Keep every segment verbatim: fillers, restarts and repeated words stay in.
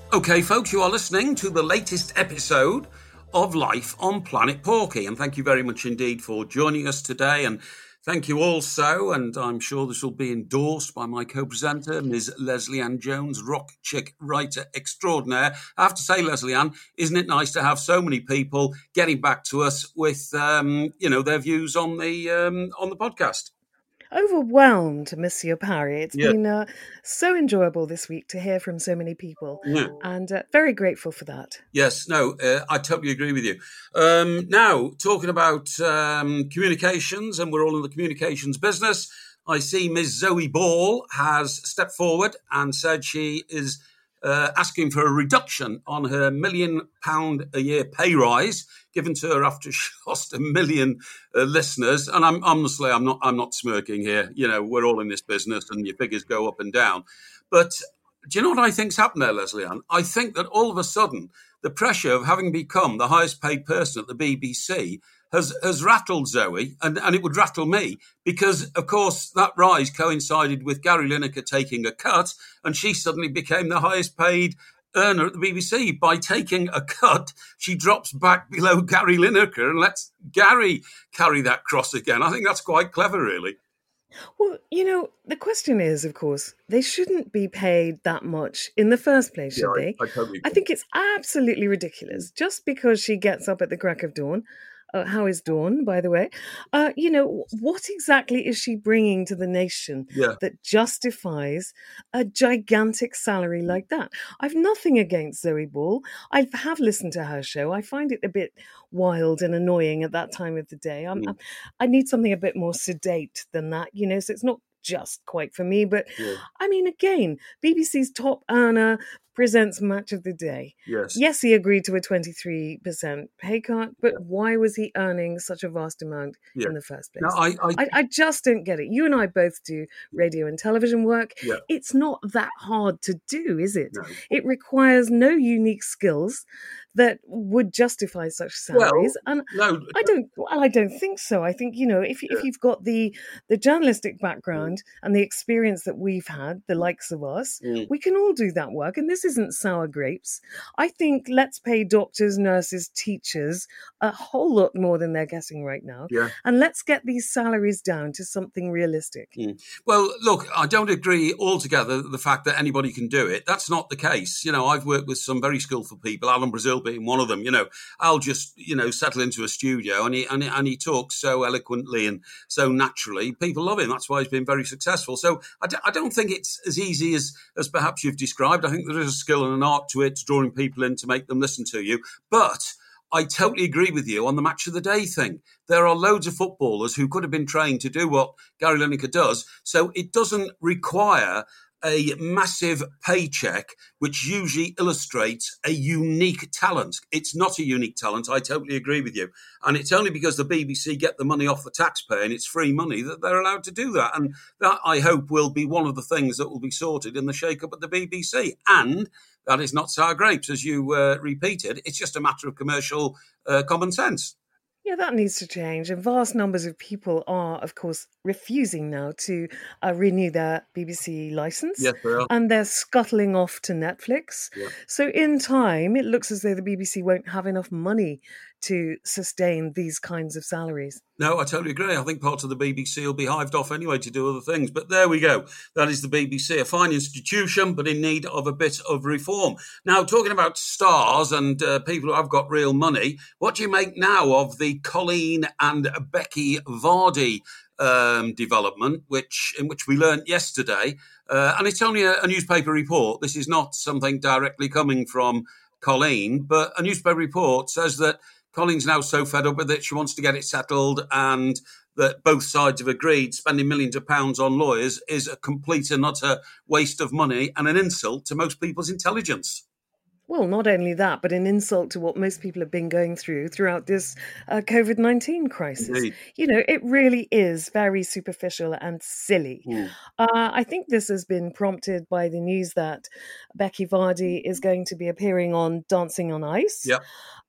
Okay, folks, you are listening to the latest episode of Life on Planet Porky, and thank you very much indeed for joining us today. And thank you also, and I'm sure this will be endorsed by my co-presenter, Miz Lesley-Ann Jones, rock chick writer extraordinaire. I have to say, Lesley-Ann, isn't it nice to have so many people getting back to us with, um, you know, their views on the um, on the podcast? Overwhelmed, Monsieur Parry. It's Yeah. been uh, so enjoyable this week to hear from so many people, Yeah. and uh, very grateful for that. Yes, no, uh, I totally agree with you. Um, now, talking about um, communications, and we're all in the communications business, I see Miz Zoe Ball has stepped forward and said she is uh, asking for a reduction on her million pound a year pay rise given to her after she lost a million uh, listeners. And I'm honestly, I'm not, I'm not smirking here. You know, we're all in this business, and your figures go up and down. But do you know what I think's happened there, Lesley-Ann? I think that all of a sudden, the pressure of having become the highest paid person at the B B C has, has rattled Zoe, and, and it would rattle me, because, of course, that rise coincided with Gary Lineker taking a cut, and she suddenly became the highest paid earner at the B B C. By taking a cut, she drops back below Gary Lineker and lets Gary carry that cross again. I think that's quite clever, really. Well, you know, the question is, of course, they shouldn't be paid that much in the first place, should Yeah, they? I, I totally I think it's absolutely ridiculous. Just because she gets up at the crack of dawn, uh, how is dawn, by the way? Uh, you know, what exactly is she bringing to the nation Yeah. that justifies a gigantic salary like that? I've nothing against Zoe Ball. I have listened to her show. I find it a bit wild and annoying at that time of the day. I'm, Mm. I'm, I need something a bit more sedate than that, you know, so it's not just quite for me. But Yeah. I mean, again, B B C's top earner presents Match of the Day. Yes. Yes, he agreed to a twenty-three percent pay cut, but Yeah. why was he earning such a vast amount Yeah. in the first place? Now, I, I, I, I just don't get it. You and I both do radio and television work. Yeah. It's not that hard to do, is it? No. It requires no unique skills that would justify such salaries. Well, and no, I don't. Well, I don't think so. I think, you know, if Yeah. if you've got the the journalistic background and the experience that we've had, the likes of us, Mm. we can all do that work. And this isn't sour grapes. I think let's pay doctors, nurses, teachers a whole lot more than they're getting right now, Yeah. and let's get these salaries down to something realistic. Mm. Well, look, I don't agree altogether the fact that anybody can do it. That's not the case. You know, I've worked with some very skillful people, Alan Brazil being one of them. You know, I'll just, you know, settle into a studio and he, and he, and he talks so eloquently and so naturally. People love him. That's why he's been very successful. So I, d- I don't think it's as easy as, as perhaps you've described. I think there is a skill and an art to it, to drawing people in to make them listen to you. But I totally agree with you on the match of the day thing. There are loads of footballers who could have been trained to do what Gary Lineker does. So it doesn't require a massive paycheck, which usually illustrates a unique talent. It's not a unique talent. I totally agree with you. And it's only because the B B C get the money off the taxpayer and it's free money that they're allowed to do that. And that, I hope, will be one of the things that will be sorted in the shake-up at the B B C. And that is not sour grapes, as you uh, repeated. It's just a matter of commercial uh, common sense. Yeah, that needs to change. And vast numbers of people are, of course, refusing now to uh, renew their B B C license. Yes, they are. And they're scuttling off to Netflix. Yeah. So in time, it looks as though the B B C won't have enough money to sustain these kinds of salaries. No, I totally agree. I think parts of the B B C will be hived off anyway to do other things. But there we go. That is the B B C, a fine institution, but in need of a bit of reform. Now, talking about stars and uh, people who have got real money, what do you make now of the Colleen and Becky Vardy um, development, which in which we learnt yesterday? Uh, and it's only a, a newspaper report. This is not something directly coming from Colleen, but a newspaper report says that Colleen's now so fed up with it, she wants to get it settled, and that both sides have agreed spending millions of pounds on lawyers is a complete and utter waste of money and an insult to most people's intelligence. Well, not only that, but an insult to what most people have been going through throughout this uh, COVID nineteen crisis. Indeed. You know, it really is very superficial and silly. Mm. Uh, I think this has been prompted by the news that Becky Vardy is going to be appearing on Dancing on Ice. Yeah.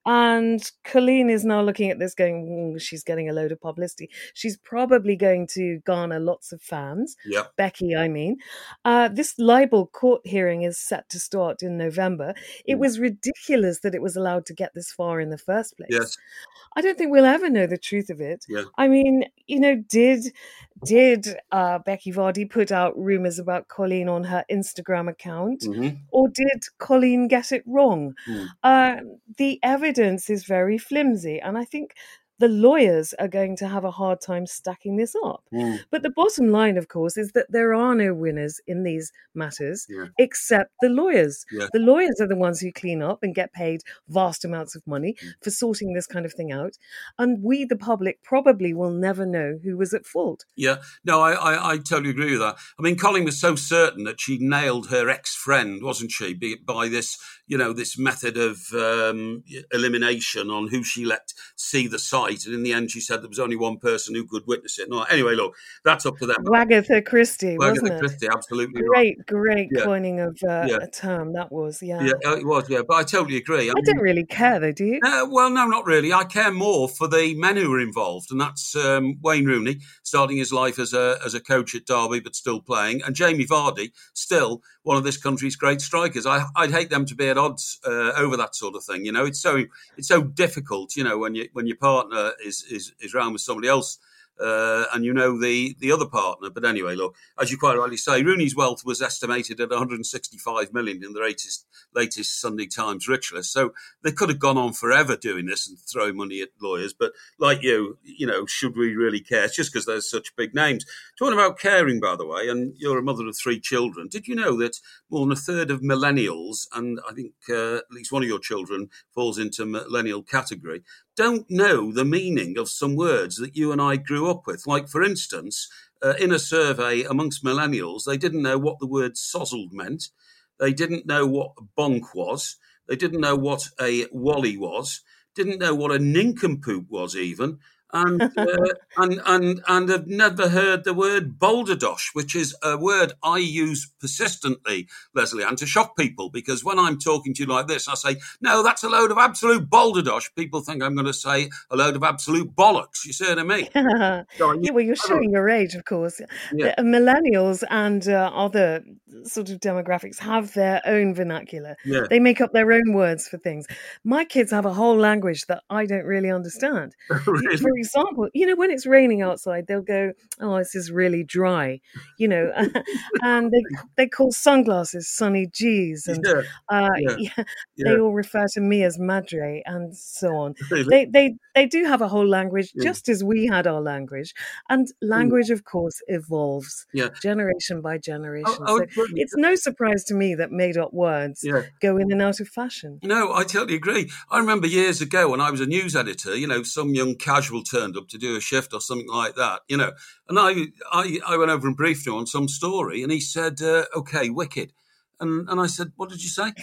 And Colleen is now looking at this going, she's getting a load of publicity. She's probably going to garner lots of fans. Yeah. Becky, I mean. Uh, this libel court hearing is set to start in November. It Mm. was ridiculous that it was allowed to get this far in the first place. Yes. I don't think we'll ever know the truth of it. Yeah. I mean, you know, did did uh, Becky Vardy put out rumours about Colleen on her Instagram account, Mm-hmm. or did Colleen get it wrong? Mm. Uh, the evidence is very flimsy, and I think the lawyers are going to have a hard time stacking this up. Mm. But the bottom line, of course, is that there are no winners in these matters Yeah. except the lawyers. Yeah. The lawyers are the ones who clean up and get paid vast amounts of money Mm. for sorting this kind of thing out. And we, the public, probably will never know who was at fault. Yeah, no, I, I, I totally agree with that. I mean, Colleen was so certain that she nailed her ex-friend, wasn't she, Be- by this, you know, this method of um, elimination on who she let see the site. And in the end, she said there was only one person who could witness it. No, anyway, look, that's up to them. Wagatha Christie, wasn't Agatha it? Christie, absolutely right. Great, great Yeah. coining of uh, Yeah. a term, that was, yeah. Yeah, uh, it was, yeah, but I totally agree. I I mean, don't really care, though, do you? Uh, well, no, not really. I care more for the men who are involved, and that's um, Wayne Rooney, starting his life as a as a coach at Derby, but still playing, and Jamie Vardy, still one of this country's great strikers. I, I'd hate them to be at odds uh, over that sort of thing. You know, it's so it's so difficult. You know, when you when your partner is is is round with somebody else. Uh, and you know the, the other partner. But anyway, look, as you quite rightly say, Rooney's wealth was estimated at one hundred sixty-five million in the latest, latest Sunday Times rich list. So they could have gone on forever doing this and throwing money at lawyers. But like you, you know, should we really care? It's just because there's such big names. Talking about caring, by the way, and you're a mother of three children, did you know that more than a third of millennials, and I think uh, at least one of your children falls into millennial category, don't know the meaning of some words that you and I grew up with? Like, for instance, uh, in a survey amongst millennials, they didn't know what the word sozzled meant. They didn't know what bonk was. They didn't know what a wally was. Didn't know what a nincompoop was even. And, uh, and and and have never heard the word balderdosh, which is a word I use persistently, Leslie, and to shock people, because when I'm talking to you like this, I say, no, that's a load of absolute balderdosh. People think I'm going to say a load of absolute bollocks. You see what I mean? Yeah, So, you- well, you're showing your age, of course. Yeah. The millennials and uh, other sort of demographics have their own vernacular. Yeah. They make up their own words for things. My kids have a whole language that I don't really understand. Really? For example, you know, when it's raining outside, they'll go, "Oh, this is really dry," you know, and they they call sunglasses sunny G's, and Yeah. uh, Yeah. yeah, Yeah. they all refer to me as Madre, and so on. Really? They they they do have a whole language, Yeah. just as we had our language, and language, of course, evolves Yeah. generation by generation. Oh, so oh, it's no surprise to me that made-up words Yeah. go in and out of fashion. No, I totally agree. I remember years ago when I was a news editor, you know, some young casual turned up to do a shift or something like that, you know, and I I, I went over and briefed him on some story, and he said, uh, okay, wicked. And, and I said, what did you say?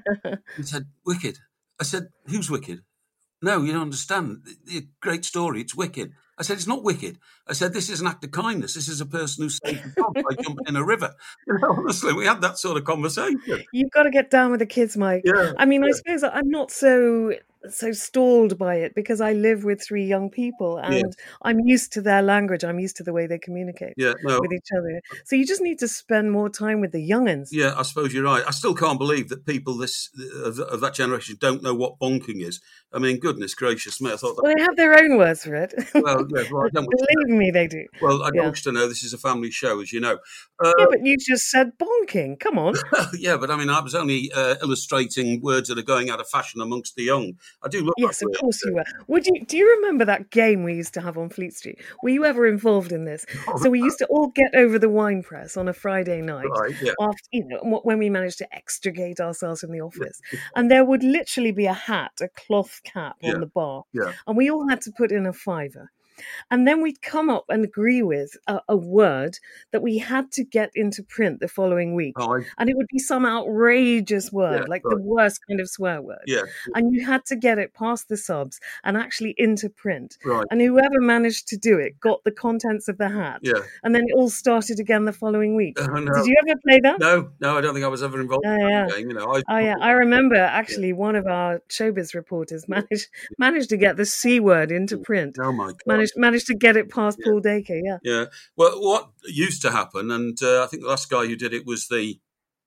He said, wicked. I said, who's wicked? No, you don't understand. The, the great story, it's wicked. I said, it's not wicked. I said, this is an act of kindness. This is a person who saved a dog by jumping in a river. You know, honestly, we had that sort of conversation. You've got to get down with the kids, Mike. Yeah, I mean, I yeah. suppose I'm not so so stalled by it because I live with three young people and Yeah. I'm used to their language. I'm used to the way they communicate Yeah, no. with each other. So you just need to spend more time with the young'uns. Yeah, I suppose you're right. I still can't believe that people this of, of that generation don't know what bonking is. I mean, goodness gracious me, I thought that. Well, they have their own words for it. Well, yeah, well, I don't want to Believe me, they do. know. Well, I don't Yeah. want you to know this is a family show, as you know. Uh, Yeah, but you just said bonking. Come on. yeah, but I mean, I was only uh, illustrating words that are going out of fashion amongst the young. I do love Yes, that of word. course you were. Would you? Do you remember that game we used to have on Fleet Street? Were you ever involved in this? So we used to all get over the wine press on a Friday night Right, yeah. after, you know, wh- when we managed to extricate ourselves from the office, and there would literally be a hat, a cloth cap Yeah. on the bar, Yeah. and we all had to put in a fiver. And then we'd come up and agree with a, a word that we had to get into print the following week. Oh, I, And it would be some outrageous word, yeah, like right. the worst kind of swear word. Yeah, And you had to get it past the subs and actually into print. right. And whoever managed to do it got the contents of the hat. Yeah. And then it all started again the following week. Oh, no. Did you ever play that? No, no, I don't think I was ever involved Oh, in yeah. that game. You know, I, Oh yeah, I remember actually one of our showbiz reporters managed managed to get the C word into print. oh my God. Managed managed to get it past Yeah. Paul Dacre. Yeah. Yeah. Well, what used to happen, and uh, I think the last guy who did it was the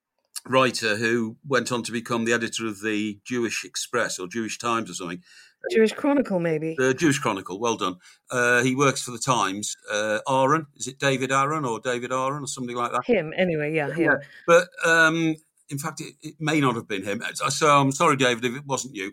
writer who went on to become the editor of the Jewish Express or Jewish Times or something. Jewish Chronicle, maybe. The Jewish Chronicle, well done. Uh, he works for the Times. Uh, Aaron, is it David Aaron or David Aaron or something like that? Him, anyway, yeah, him. Yeah. But um, in fact, it, it may not have been him. So I'm sorry, David, if it wasn't you.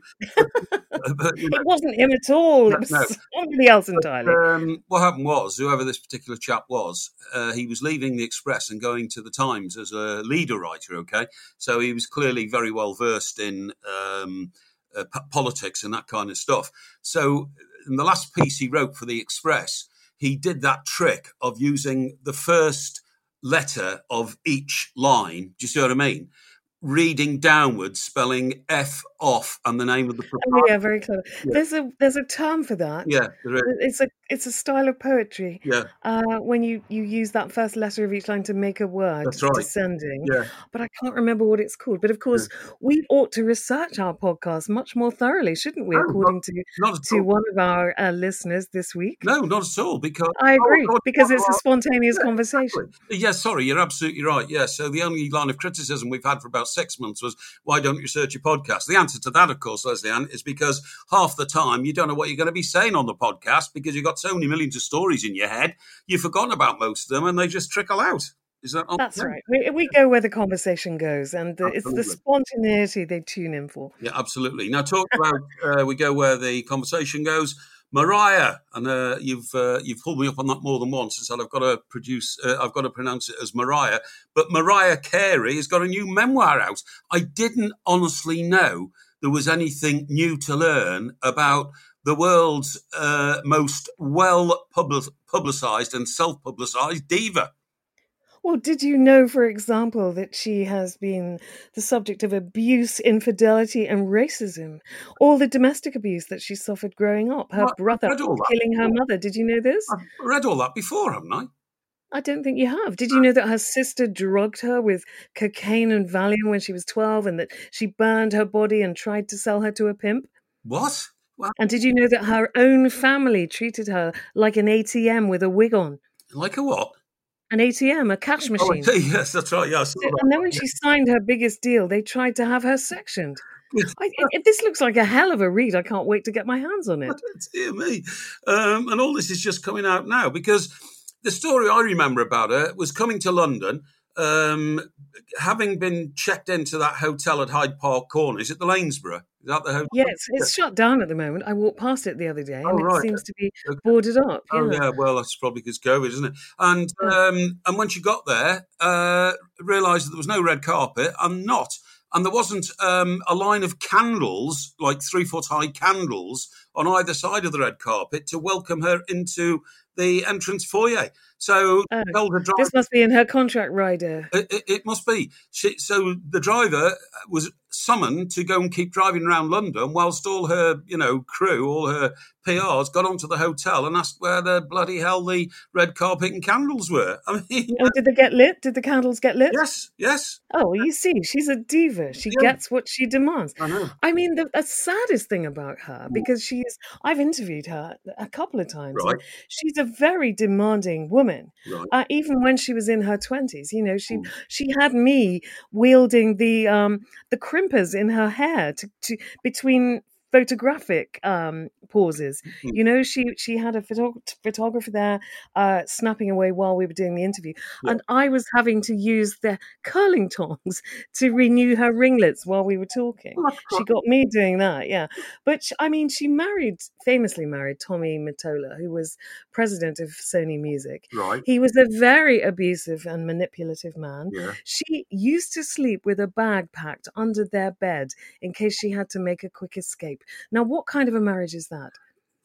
But, but, you know, It wasn't him at all. No, It was no. somebody else entirely. um, what happened was, whoever this particular chap was, uh, he was leaving the Express and going to the Times as a leader writer, okay? So he was clearly very well versed in um, uh, p- politics and that kind of stuff. So in the last piece he wrote for the Express, he did that trick of using the first letter of each line. Do you see what I mean? Reading downwards, spelling F off and the name of the Oh proprietor. yeah, very clever. Yeah. There's a there's a term for that. Yeah, there is. It's a it's a style of poetry. Yeah, Uh, when you, you use that first letter of each line to make a word That's right. descending. yeah. But I can't remember what it's called. But of course, we ought to research our podcast much more thoroughly, shouldn't we? No, According to Not at to all. one of our uh, listeners this week. No, not at all. Because I agree, Oh, God, because what it's a are- spontaneous Yeah, conversation. exactly. Yeah, sorry, you're absolutely right. Yeah, so the only line of criticism we've had for about six months was, why don't you search your podcast? The answer to that, of course, Leslie Ann, is because half the time you don't know what you're going to be saying on the podcast because you've got so many millions of stories in your head, you've forgotten about most of them and they just trickle out. Is that not That's yeah. right. We, we go where the conversation goes, and the, it's the Absolutely. spontaneity they tune in for. Yeah, absolutely. Now, talk about uh, we go where the conversation goes. Mariah, and uh, you've uh, you've pulled me up on that more than once and said I've got to produce, uh, I've got to pronounce it as Mariah. But Mariah Carey has got a new memoir out. I didn't honestly know there was anything new to learn about the world's uh, most well publicized and self-publicized diva. Well, did you know, for example, that she has been the subject of abuse, infidelity, and racism? All the domestic abuse that she suffered growing up. Her Well, I've brother read all that. killing her mother. Did you know this? I've read all that before, haven't I? I don't think you have. Did you know that her sister drugged her with cocaine and Valium when she was twelve, and that she burned her body and tried to sell her to a pimp? What? Well, And did you know that her own family treated her like an A T M with a wig on? like a what? An A T M, a cash Oh, I machine. see. Yes, that's right. Yeah, I saw that. And then when she signed her biggest deal, they tried to have her sectioned. I, it, this looks like a hell of a read. I can't wait to get my hands on it. Dear me. Um, and all this is just coming out now because the story I remember about her was coming to London, um, having been checked into that hotel at Hyde Park Corner. Is it the Lanesborough? Is that the hotel? Yeah, it's, it's shut down at the moment. I walked past it the other day, and Oh, it right. seems to be Okay. boarded up. Oh Yeah. yeah, well that's probably because COVID, isn't it? And Yeah. um, and when she got there, uh, realised that there was no red carpet and not, and there wasn't um, a line of candles, like three foot high candles, on either side of the red carpet to welcome her into the entrance foyer. So Oh, told her driver, this must be in her contract rider. it, it, it must be. She, so the driver was summoned to go and keep driving around London whilst all her, you know, crew, all her P Rs got onto the hotel and asked where the bloody hell the red carpet and candles were. I mean, Oh, did they get lit? Did the candles get lit? yes, yes, Oh, well, you see, she's a diva. She Yeah. gets what she demands. I know. I mean, the, the saddest thing about her, because she's, I've interviewed her a couple of times. and Right. She's a very demanding woman. Right. Uh, even when she was in her twenties, you know, she Mm. she had me wielding the um the crimpers in her hair to, to between photographic um pauses. Mm. You know, she she had a photo- photographer there uh snapping away while we were doing the interview, Yeah. and I was having to use the curling tongs to renew her ringlets while we were talking. Well, that's She quite- got me doing that, yeah. But sh- I mean, she married, famously married Tommy Mottola, who was president of Sony Music. Right. He was a very abusive and manipulative man. Yeah. She used to sleep with a bag packed under their bed in case she had to make a quick escape. Now, what kind of a marriage is that?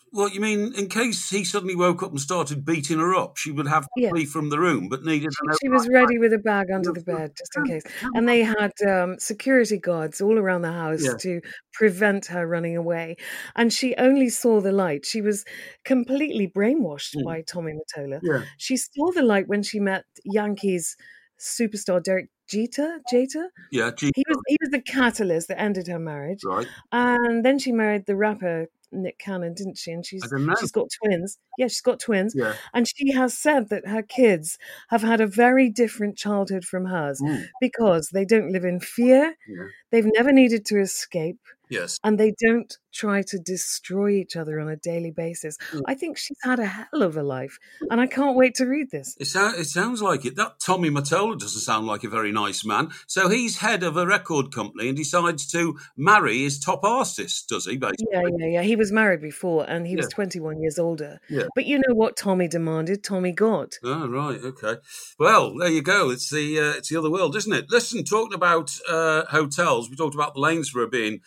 What you mean? In case he suddenly woke up and started beating her up, she would have to Yeah. flee from the room, but needed She, an she was overnight ready with a bag under the bag. bed just in case. And they had um, security guards all around the house Yeah. to prevent her running away. And she only saw the light. She was completely brainwashed Mm. by Tommy Mottola. Yeah. She saw the light when she met Yankees superstar Derek Jeter. Jeter. Yeah. Gee, He was he was the catalyst that ended her marriage. right. And then she married the rapper Nick Cannon, didn't she? And I she's don't know. she's got twins. Yeah, she's got twins. Yeah. And she has said that her kids have had a very different childhood from hers Mm. because they don't live in fear. Yeah. They've never needed to escape. Yes. And they don't try to destroy each other on a daily basis. Mm. I think she's had a hell of a life, and I can't wait to read this. It, so- it sounds like it. That Tommy Mottola doesn't sound like a very nice man. So he's head of a record company and decides to marry his top artist, does he, basically? Yeah, yeah, yeah. He was married before, and he was Yeah. twenty-one years older. Yeah. But you know what Tommy demanded? Tommy got. Oh, right, okay. Well, there you go. It's the uh, it's the other world, isn't it? Listen, talking about uh, hotels, we talked about the Lanesborough being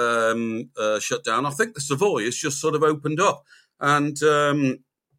um, uh, shut down. I think the Savoy has just sort of opened up. And um,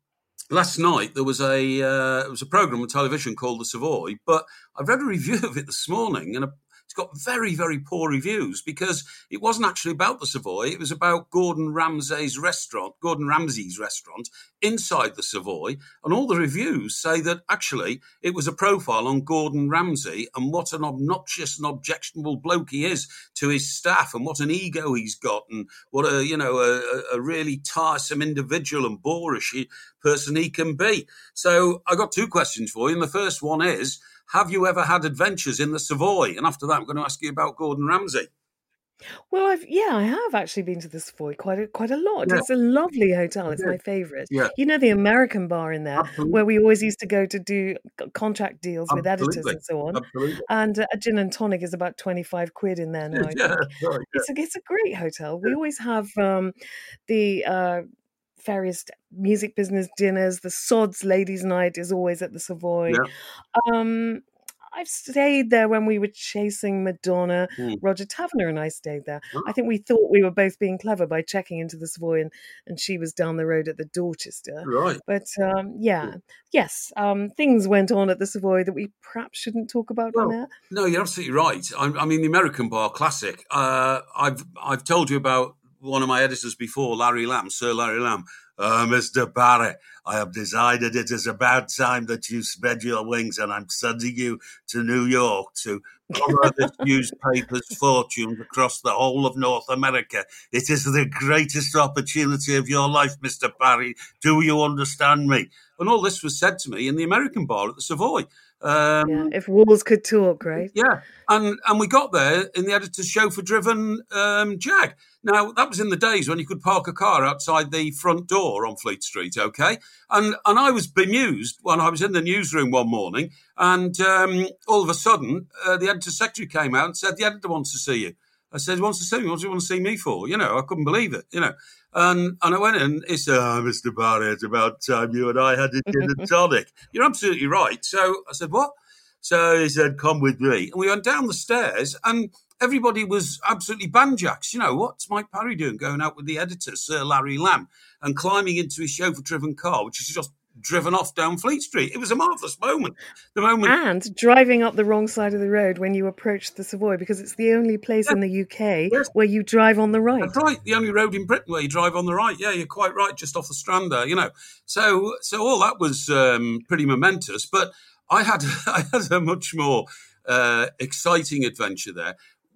last night there was a uh, it was a program on television called The Savoy, but I've read a review of it this morning, and a, it's got very, very poor reviews because it wasn't actually about the Savoy. It was about Gordon Ramsay's restaurant, Gordon Ramsay's restaurant inside the Savoy. And all the reviews say that actually it was a profile on Gordon Ramsay and what an obnoxious and objectionable bloke he is to his staff and what an ego he's got and what a, you know, a, a really tiresome individual and boorish he, person he can be. So I got two questions for you. And the first one is, have you ever had adventures in the Savoy? And after that, I'm going to ask you about Gordon Ramsay. Well, I've yeah, I have actually been to the Savoy quite a, quite a lot. Yeah. It's a lovely hotel. It's Yeah. my favourite. Yeah. You know the American bar in there, Absolutely. where we always used to go to do c- contract deals with editors Absolutely. and so on. Absolutely. And uh, a gin and tonic is about twenty-five quid in there now. I Yeah, think. right, yeah. It's a it's a great hotel. We always have um, the uh, various music business dinners. The Sods Ladies' Night is always at the Savoy. Yeah. Um, I've stayed there when we were chasing Madonna. Mm. Roger Tavener and I stayed there. Oh. I think we thought we were both being clever by checking into the Savoy, and, and she was down the road at the Dorchester. Right. But um, yeah, yes, um, things went on at the Savoy that we perhaps shouldn't talk about Well, on air. No, you're absolutely right. I, I mean, the American Bar Classic. Uh, I've I've told you about one of my editors before, Larry Lamb, Sir Larry Lamb. Uh, Mister Barry, I have decided it is about time that you spread your wings, and I'm sending you to New York to follow this newspaper's fortunes across the whole of North America. It is the greatest opportunity of your life, Mister Barry. Do you understand me? And all this was said to me in the American Bar at the Savoy. Um, Yeah, if walls could talk, right? Yeah, and and we got there in the editor's chauffeur-driven um, Jag. Now, that was in the days when you could park a car outside the front door on Fleet Street, okay? And and I was bemused when I was in the newsroom one morning, and um, all of a sudden, uh, the editor's secretary came out and said, the editor wants to see you. I said, he wants to see me? What does he want to see me for? You know, I couldn't believe it, you know. And and I went in, he said, oh, Mister Barry, it's about time you and I had a gin and tonic. You're absolutely right. So I said, what? So he said, come with me. And we went down the stairs and everybody was absolutely banjacks. You know, what's Mike Parry doing going out with the editor, Sir Larry Lamb, and climbing into his chauffeur-driven car, which is just driven off down Fleet Street. It was a marvellous moment. The moment... And driving up the wrong side of the road when you approach the Savoy, because it's the only place Yeah. in the U K Yes. where you drive on the right. That's right. The only road in Britain where you drive on the right. Yeah, you're quite right, just off the Strand there, you know. So so all that was um, pretty momentous. But I had I had a much more uh, exciting adventure there.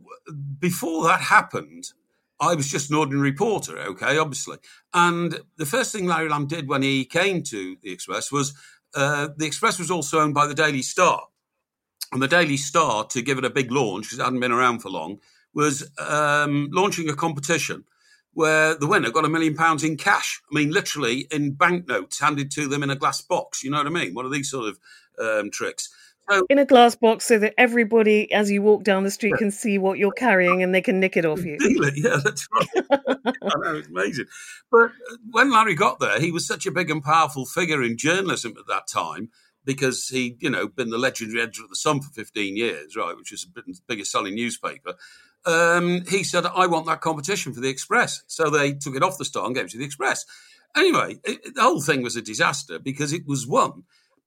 Before that happened, I was just an ordinary reporter, okay, obviously. And the first thing Larry Lamb did when he came to the Express was uh, the Express was also owned by the Daily Star. And the Daily Star, to give it a big launch, because it hadn't been around for long, was um, launching a competition where the winner got a million pounds in cash. I mean, literally in banknotes handed to them in a glass box. You know what I mean? One of these sort of um, tricks. So, In a glass box so that everybody, as you walk down the street, can see what you're carrying and they can nick it off you. deal it. Yeah, that's right. I know, it's amazing. But when Larry got there, he was such a big and powerful figure in journalism at that time because he'd, you know, been the legendary editor of The Sun for fifteen years, right, which was Britain's biggest selling newspaper. um, he said, I want that competition for the Express. So they took it off the Star and gave it to the Express. Anyway, it, the whole thing was a disaster because it was won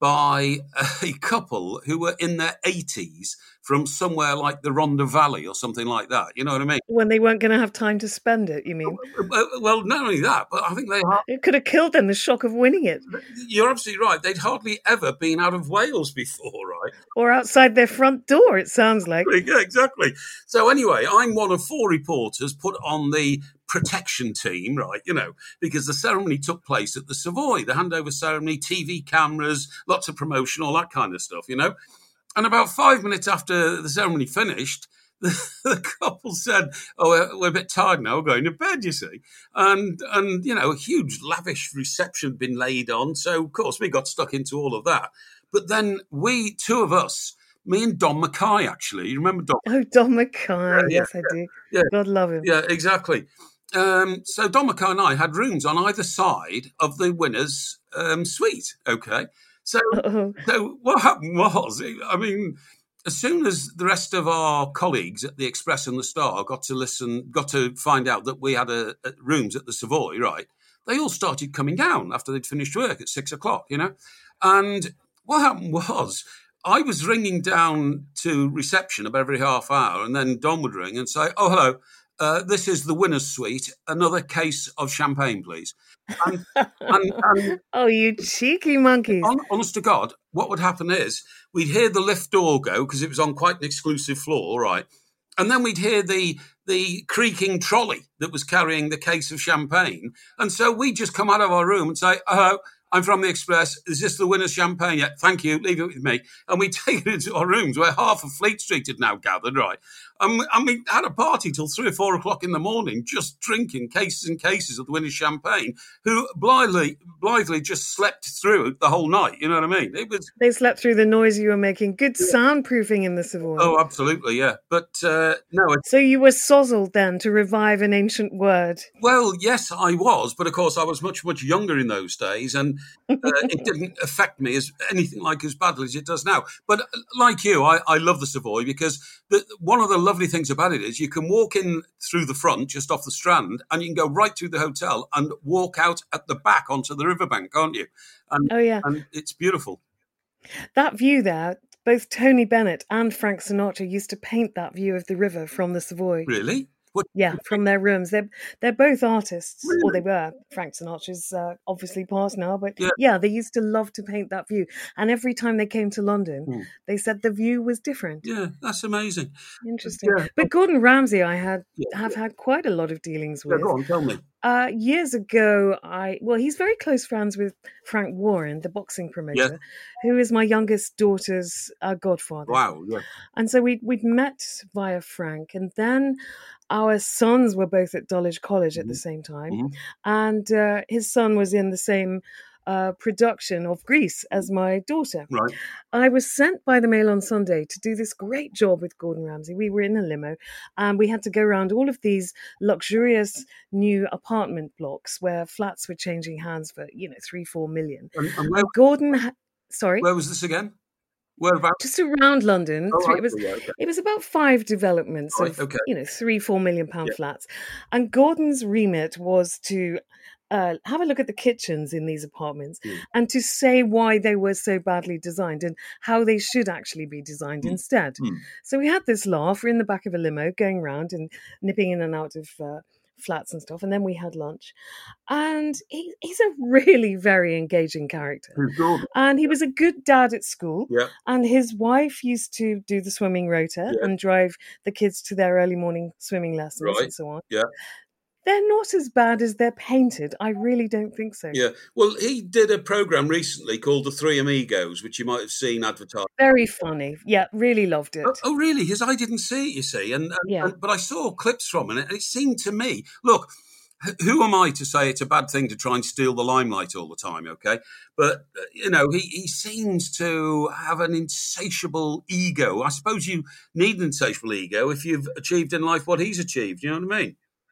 by a couple who were in their eighties from somewhere like the Rhondda Valley or something like that. You know what I mean? When they weren't going to have time to spend it, you mean? Well, well, not only that, but I think they ha- It could have killed them, the shock of winning it. You're absolutely right. They'd hardly ever been out of Wales before, right? Or outside their front door, it sounds like. Yeah, exactly. So anyway, I'm one of four reporters put on the protection team, right, you know, because the ceremony took place at the Savoy, the handover ceremony, T V cameras, lots of promotion, all that kind of stuff, you know. And about five minutes after the ceremony finished, the, the couple said, oh, we're, we're a bit tired now, we're going to bed, you see. And, and you know, a huge lavish reception had been laid on. So, of course, we got stuck into all of that. But then we, two of us, me and Don Mackay, actually, you remember Don? Oh, Don Mackay, yeah, yes, yeah, I do. Yeah. God love him. Yeah, exactly. Um, so Don Mackay and I had rooms on either side of the winner's um, suite, okay? So, Uh-oh. so what happened was, I mean, as soon as the rest of our colleagues at the Express and the Star got to listen, got to find out that we had a, a rooms at the Savoy, right, they all started coming down after they'd finished work at six o'clock, you know? And what happened was, I was ringing down to reception about every half hour, and then Don would ring and say, oh, hello, uh, this is the winner's suite, another case of champagne, please. And, and, and oh, you cheeky monkeys. On, honest to God, what would happen is we'd hear the lift door go because it was on quite an exclusive floor, right? And then we'd hear the the creaking trolley that was carrying the case of champagne. And so we'd just come out of our room and say, oh, I'm from the Express. Is this the winner's champagne yet? Thank you. Leave it with me. And we take it into our rooms where half of Fleet Street had now gathered, right? And we, and we had a party till three or four o'clock in the morning, just drinking cases and cases of the winner's champagne, who blithely, blithely just slept through the whole night. You know what I mean? It was. They slept through the noise you were making. Good soundproofing in the Savoy. Oh, absolutely, yeah. But uh, no. It, so you were sozzled then to revive an ancient word. Well, yes, I was. But of course, I was much, much younger in those days. And uh, it didn't affect me as anything like as badly as it does now. But like you, I, I love the Savoy because the, one of the lovely things about it is you can walk in through the front, just off the Strand, and you can go right through the hotel and walk out at the back onto the riverbank, can't you? And, oh, yeah. And it's beautiful. That view there, both Tony Bennett and Frank Sinatra used to paint that view of the river from the Savoy. Really? What? Yeah, from their rooms. They're they're both artists, really? or they were. Frank Sinatra's uh, obviously passed now, but yeah. yeah, they used to love to paint that view. And every time they came to London, mm. they said the view was different. Yeah, that's amazing. Interesting. Yeah. But Gordon Ramsay, I had yeah. have had quite a lot of dealings with. Yeah, go on, tell me. Uh, years ago, I well, he's very close friends with Frank Warren, the boxing promoter, yeah. who is my youngest daughter's uh, godfather. Wow, yeah. And so we we'd met via Frank, and then our sons were both at Dulwich College at mm-hmm. the same time, mm-hmm. and uh, his son was in the same uh, production of Grease as my daughter. Right. I was sent by the Mail on Sunday to do this great job with Gordon Ramsay. We were in a limo, and we had to go around all of these luxurious new apartment blocks where flats were changing hands for, you know, three, four million. And, and where, and Gordon, ha- sorry, where was this again? Whereabouts? Just around London. Oh, three, right. It was yeah, okay. it was about five developments right, of okay. you know three, four million pound yeah. flats, and Gordon's remit was to uh, have a look at the kitchens in these apartments mm. and to say why they were so badly designed and how they should actually be designed mm. instead. Mm. So we had this laugh. We're in the back of a limo going around and nipping in and out of Uh, flats and stuff, and then we had lunch, and he, he's a really very engaging character, and he was a good dad at school, yeah. and his wife used to do the swimming rota yeah. and drive the kids to their early morning swimming lessons right. and so on. Yeah. They're not as bad as they're painted. I really don't think so. Yeah. Well, he did a program recently called The Three Amigos, which you might have seen advertised. Very funny. Yeah, really loved it. Oh, oh really? Because I didn't see it, you see. And, and, yeah. and But I saw clips from it, and it seemed to me, look, who am I to say it's a bad thing to try and steal the limelight all the time, okay? But, uh, you know, he, he seems to have an insatiable ego. I suppose you need an insatiable ego if you've achieved in life what he's achieved, you know what I mean?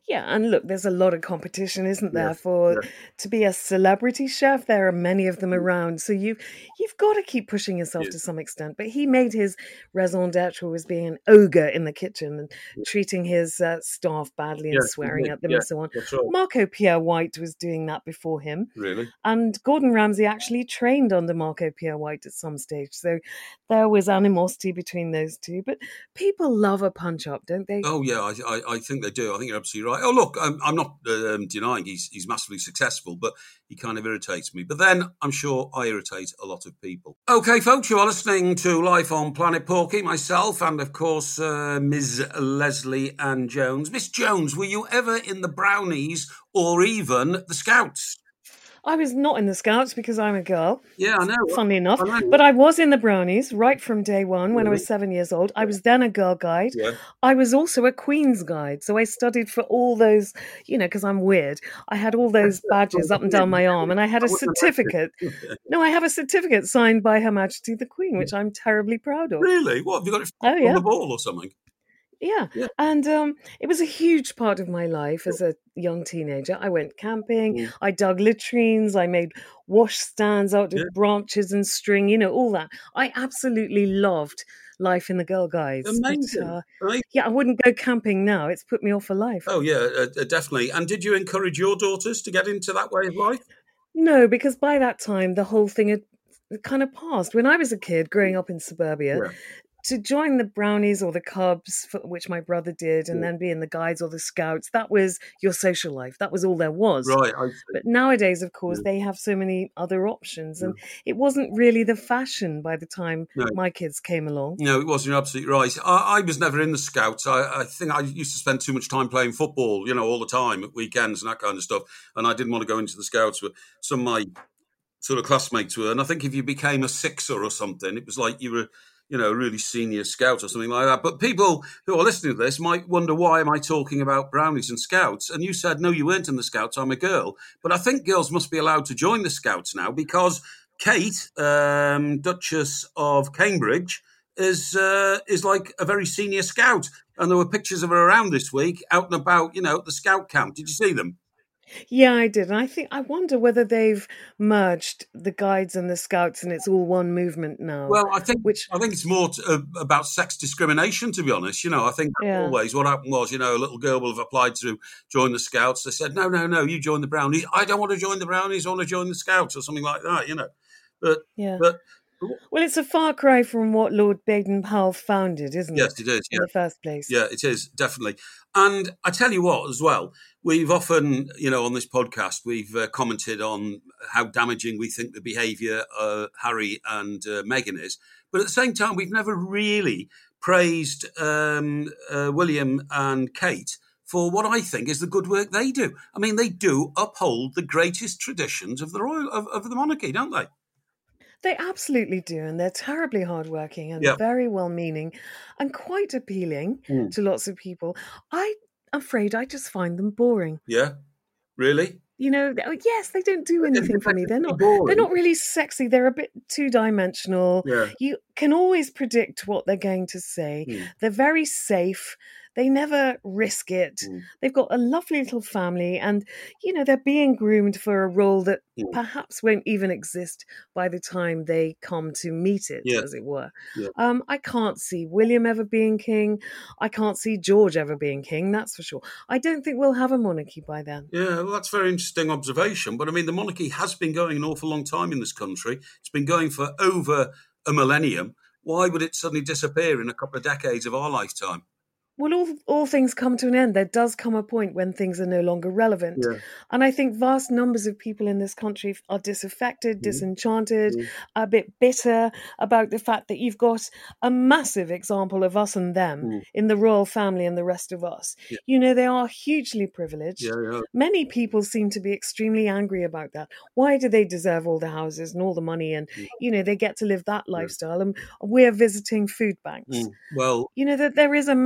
Yeah, and look, there's a lot of competition, isn't there, Yeah, for yeah. to be a celebrity chef? There are many of them around, so you've you've got to keep pushing yourself Yeah. to some extent. But he made his raison d'être was being an ogre in the kitchen and treating his uh, staff badly and Yeah, swearing at them yeah, and so on. that's right. Marco Pierre White was doing that before him. Really? And Gordon Ramsay actually trained under Marco Pierre White at some stage. So there was animosity between those two. But people love a punch up, don't they? Oh yeah, I, I, I think they do. I think you're absolutely right. Oh look, I'm, I'm not um, denying he's he's massively successful, but he kind of irritates me. But then I'm sure I irritate a lot of people. Okay, folks, you are listening to Life on Planet Porky, myself, and of course uh, Miz Leslie Ann Jones. Miss Jones, were you ever in the Brownies or even the Scouts? I was not in the Scouts because I'm a girl. Yeah, I know. Funnily enough. I know. But I was in the Brownies right from day one when I Really? was seven years old. I was then a Girl Guide. Yeah. I was also a Queen's Guide. So I studied for all those, you know, because I'm weird. I had all those badges up and down my arm and I had a certificate. No, I have a certificate signed by Her Majesty the Queen, which I'm terribly proud of. Really? What, have you got it Oh, on yeah. the ball or something? Yeah. Yeah. And um, it was a huge part of my life as a young teenager. I went camping, Mm. I dug latrines, I made wash stands out of Yeah. branches and string, you know, all that. I absolutely loved life in the Girl Guides. Amazing. But, uh, Right? yeah, I wouldn't go camping now. It's put me off for life. Oh, yeah, uh, uh, definitely. And did you encourage your daughters to get into that way of life? No, because by that time, the whole thing had kind of passed. When I was a kid growing up in suburbia, Yeah. to join the Brownies or the Cubs, for, which my brother did, and Yeah. then be in the Guides or the Scouts, that was your social life. That was all there was. Right, I see. But nowadays, of course, Yeah. they have so many other options. And it wasn't really the fashion by the time No. my kids came along. No, it wasn't. You're absolutely right. I, I was never in the Scouts. I, I think I used to spend too much time playing football, you know, all the time at weekends and that kind of stuff. And I didn't want to go into the Scouts. But some of my sort of classmates were. And I think if you became a sixer or something, it was like you were, you know, a really senior scout or something like that. But people who are listening to this might wonder, why am I talking about Brownies and Scouts? And you said, no, you weren't in the Scouts. I'm a girl. But I think girls must be allowed to join the Scouts now because Kate, um, Duchess of Cambridge, is uh, is like a very senior scout. And there were pictures of her around this week out and about, you know, at the scout camp. Did you see them? Yeah, I did. And I think I wonder whether they've merged the Guides and the Scouts and it's all one movement now. Well, I think which I think it's more to, uh, about sex discrimination, to be honest. You know, I think Yeah. always what happened was, you know, a little girl will have applied to join the Scouts. They said, no, no, no, you join the Brownies. I don't want to join the Brownies. I want to join the Scouts or something like that, you know. But, yeah. but Well, it's a far cry from what Lord Baden-Powell founded, isn't yes, it? it is. In Yeah. the first place. Yeah, it is, definitely. And I tell you what, as well, we've often, you know, on this podcast, we've uh, commented on how damaging we think the behaviour of Harry and uh, Meghan is. But at the same time, we've never really praised um, uh, William and Kate for what I think is the good work they do. I mean, they do uphold the greatest traditions of the royal of, of the monarchy, don't they? They absolutely do, and they're terribly hardworking and Yeah. very well-meaning and quite appealing Mm. to lots of people. I'm afraid I just find them boring. Yeah, really? You know, they- oh, yes, they don't do anything for me. They're not. Boring. They're not really sexy. They're a bit two-dimensional. Yeah. You can always predict what they're going to say. Mm. They're very safe. They never risk it. Mm. They've got a lovely little family, and you know they're being groomed for a role that Mm. perhaps won't even exist by the time they come to meet it, Yeah. as it were. Yeah. Um, I can't see William ever being king. I can't see George ever being king. That's for sure. I don't think we'll have a monarchy by then. Yeah, well, that's a very interesting observation. But I mean, the monarchy has been going an awful long time in this country. It's been going for over a millennium. Why would it suddenly disappear in a couple of decades of our lifetime? Well, all, all things come to an end. There does come a point when things are no longer relevant. Yeah. And I think vast numbers of people in this country are disaffected, Mhm. disenchanted, Mhm. a bit bitter about the fact that you've got a massive example of us and them Mm. in the royal family and the rest of us. Yeah. You know, they are hugely privileged. Yeah, yeah. Many people seem to be extremely angry about that. Why do they deserve all the houses and all the money? And, Mm. you know, they get to live that lifestyle. And we're visiting food banks. Mm. Well, You know, that there is a massive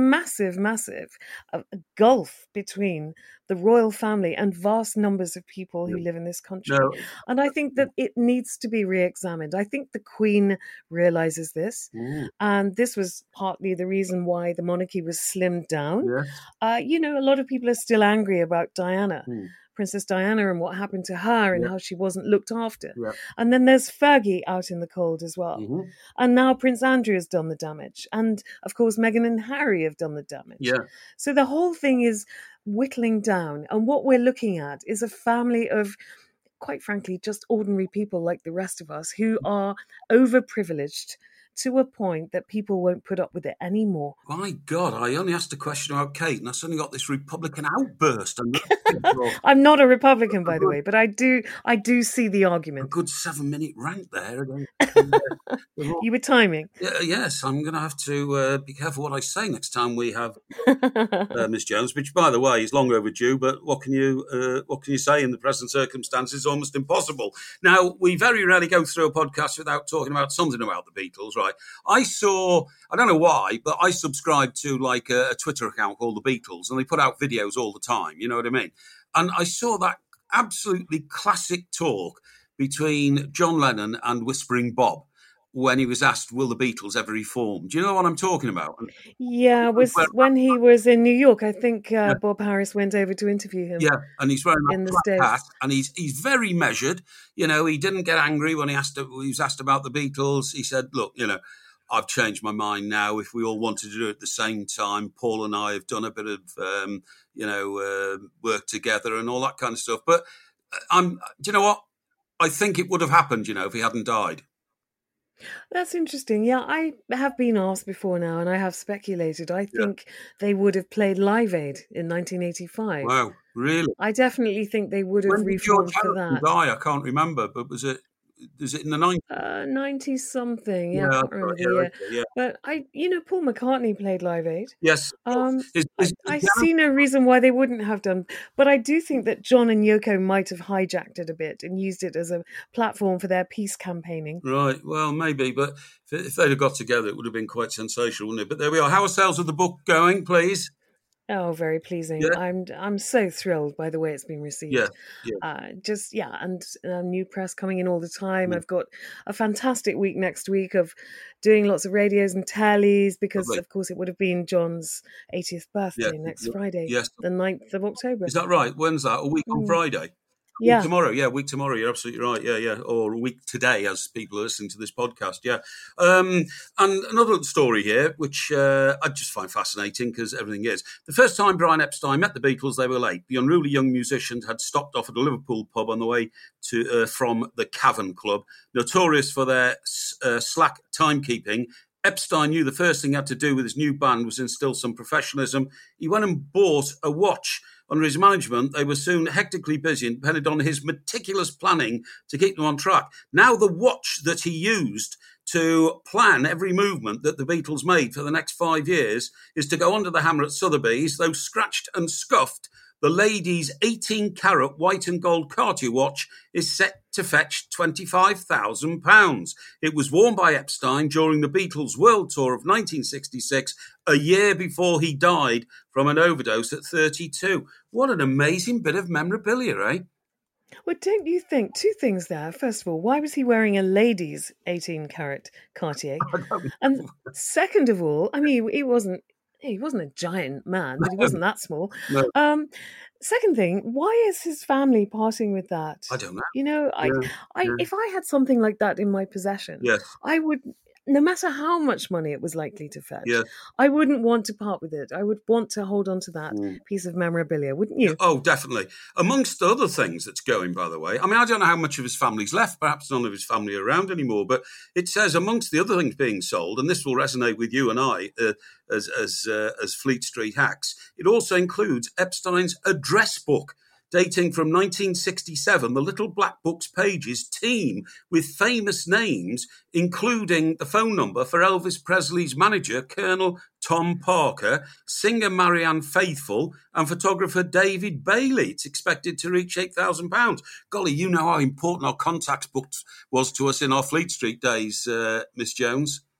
massive, massive a, a gulf between the royal family and vast numbers of people who live in this country. No. And I think that it needs to be re-examined. I think the Queen realizes this. Mm. And this was partly the reason why the monarchy was slimmed down. Yes. Uh, you know, a lot of people are still angry about Diana. Mm. Princess Diana and what happened to her and Yeah. how she wasn't looked after. Yeah. And then there's Fergie out in the cold as well. Mm-hmm. And now Prince Andrew has done the damage. And of course, Meghan and Harry have done the damage. Yeah. So the whole thing is whittling down. And what we're looking at is a family of, quite frankly, just ordinary people like the rest of us who are overprivileged to a point that people won't put up with it anymore. My God, I only asked a question about Kate, and I suddenly got this Republican outburst. And I'm not a Republican, by the way, but I do I do see the a argument. good seven-minute rant there. Again. You were timing. Yeah, yes, I'm going to have to uh, be careful what I say next time we have uh, Miss Jones, which, by the way, is long overdue. But what can you uh, what can you say in the present circumstances? It's almost impossible. Now, we very rarely go through a podcast without talking about something about the Beatles, right? I saw, I don't know why, but I subscribed to like a, a Twitter account called The Beatles, and they put out videos all the time. You know what I mean? And I saw that absolutely classic talk between John Lennon and Whispering Bob when he was asked, will the Beatles ever reform? Do you know what I'm talking about? Yeah, it was when he was in New York. I think uh, Yeah. Bob Harris went over to interview him. Yeah, and he's wearing in that the black States. hat, and he's he's very measured. You know, he didn't get angry when he asked. He was asked about the Beatles. He said, "Look, you know, I've changed my mind now. If we all wanted to do it at the same time, Paul and I have done a bit of, um, you know, uh, work together and all that kind of stuff." But I'm, do you know what? I think it would have happened, you know, if he hadn't died. That's interesting. Yeah, I have been asked before now, and I have speculated. I Yeah. think they would have played Live Aid in nineteen eighty-five. Wow, really? I definitely think they would have When did George reformed for Harrison that. die? I can't remember, but was it? Is it in the nineties? Uh, ninety something. Yeah, Yeah, I that's can't remember right. the Yeah, year. okay, yeah. But I, you know, Paul McCartney played Live Aid. Yes. Um, Is, I, is, I is see no reason why they wouldn't have done. But I do think that John and Yoko might have hijacked it a bit and used it as a platform for their peace campaigning. Right, well, maybe, but if, if they'd have got together, it would have been quite sensational, wouldn't it? But there we are. How are sales of the book going, please? Oh, very pleasing. Yeah. I'm I'm so thrilled by the way it's been received. Yeah, yeah. Uh, just, yeah, and uh, new press coming in all the time. Mm. I've got a fantastic week next week of doing lots of radios and tellies because, Lovely. of course, it would have been John's eightieth birthday Yeah, next yeah, Friday, yes. the ninth of October. Is that right? When's that? A week on Mm. Friday? Yeah. Week tomorrow, yeah, week tomorrow. You're absolutely right. Yeah, yeah. Or a week today, as people are listening to this podcast. Yeah. Um, and another story here, which uh, I just find fascinating because everything is. The first time Brian Epstein met the Beatles, they were late. The unruly young musicians had stopped off at a Liverpool pub on the way to uh, from the Cavern Club, notorious for their uh, slack timekeeping. Epstein knew the first thing he had to do with his new band was instill some professionalism. He went and bought a watch. Under his management, they were soon hectically busy and depended on his meticulous planning to keep them on track. Now the watch that he used to plan every movement that the Beatles made for the next five years is to go under the hammer at Sotheby's, though scratched and scuffed. The lady's eighteen-carat white and gold Cartier watch is set to fetch twenty-five thousand pounds. It was worn by Epstein during the Beatles' world tour of nineteen sixty-six, a year before he died from an overdose at thirty-two. What an amazing bit of memorabilia, eh? Well, don't you think, two things there. First of all, why was he wearing a lady's eighteen-carat Cartier? And second of all, I mean, he wasn't he wasn't a giant man, but he wasn't that small. No. Um, second thing, why is his family parting with that? I don't know. You know, I, Yeah, I, yeah. if I had something like that in my possession, Yes, I would, no matter how much money it was likely to fetch, yes. I wouldn't want to part with it. I would want to hold on to that Mm. piece of memorabilia, wouldn't you? Oh, definitely. Amongst other things that's going, by the way, I mean, I don't know how much of his family's left. Perhaps none of his family are around anymore. But it says amongst the other things being sold, and this will resonate with you and I uh, as as uh, as Fleet Street hacks, it also includes Epstein's address book, dating from nineteen sixty-seven, the Little Black Book's pages teem with famous names, including the phone number for Elvis Presley's manager, Colonel Tom Parker, singer Marianne Faithfull, and photographer David Bailey. It's expected to reach eight thousand pounds. Golly, you know how important our contacts book was to us in our Fleet Street days, uh, Miss Jones.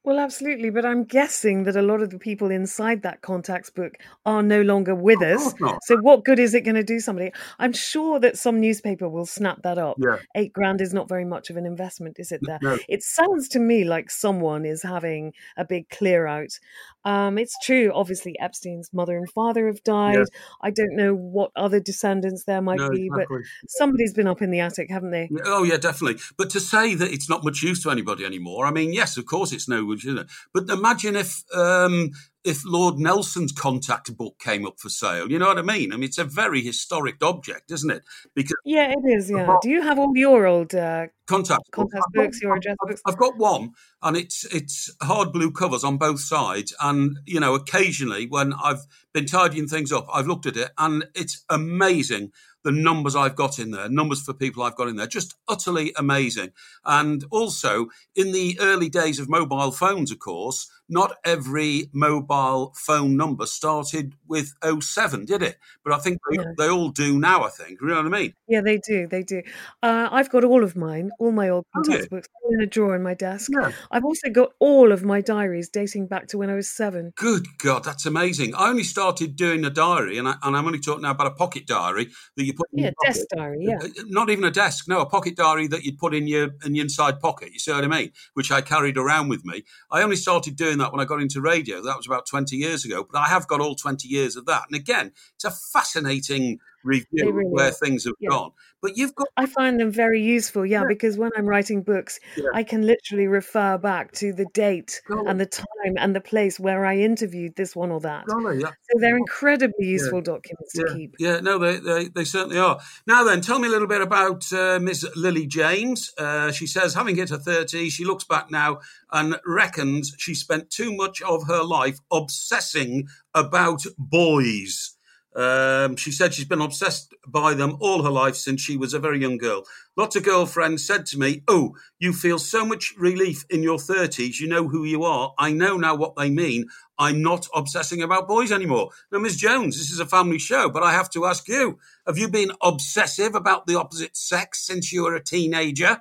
Well, absolutely. But I'm guessing that a lot of the people inside that contacts book are no longer with Of us. course not. So what good is it going to do somebody? I'm sure that some newspaper will snap that up. Yeah. Eight grand is not very much of an investment, is it there? No. It sounds to me like someone is having a big clear out. Um, it's true. Obviously, Epstein's mother and father have died. Yeah. I don't know what other descendants there might No, be, exactly. but somebody's been up in the attic, haven't they? Oh, yeah, definitely. But to say that it's not much use to anybody anymore, I mean, yes, of course it's no good, isn't it? But imagine if um, if Lord Nelson's contact book came up for sale. You know what I mean? I mean, it's a very historic object, isn't it? Because Yeah, it is, yeah. Do you have all your old uh, contact book. contest I've got- books, your address I've- books? I've got one, and it's it's hard blue covers on both sides. And you know, occasionally when I've been tidying things up, I've looked at it, and it's amazing the numbers I've got in there, numbers for people I've got in there, just utterly amazing. And also, in the early days of mobile phones, of course, not every mobile phone number started with oh seven, did it? But I think they, No. they all do now, I think. You know what I mean? Yeah, they do, they do. Uh, I've got all of mine, all my old Oh, contest yeah. books all in a drawer in my desk. Yeah. I've also got all of my diaries dating back to when I was seven. Good God, that's amazing. I only started doing a diary, and, I, and I'm only talking now about a pocket diary that you put in Yeah, your pocket. desk diary, yeah. Uh, Not even a desk, no, a pocket diary that you'd put in your in your inside pocket, you see what I mean? Which I carried around with me. I only started doing that when I got into radio. That was about twenty years ago, but I have got all twenty years of that. And again, it's a fascinating review They of really where are. things have Yeah. gone. But you've got, I find them very useful, yeah, Yeah. because when I'm writing books, Yeah. I can literally refer back to the date Golly. and the time and the place where I interviewed this one or that. golly, yeah. So they're incredibly useful documents to Yeah, keep. yeah, no, they, they they certainly are. Now then, tell me a little bit about uh, Miss Lily James. Uh, she says, having hit her thirties, she looks back now and reckons she spent too much of her life obsessing about boys. Um, she said she's been obsessed by them all her life since she was a very young girl. Lots of girlfriends said to me, "Oh, you feel so much relief in your thirties. You know who you are. I know now what they mean. I'm not obsessing about boys anymore." Now, Miss Jones, this is a family show, but I have to ask you, have you been obsessive about the opposite sex since you were a teenager?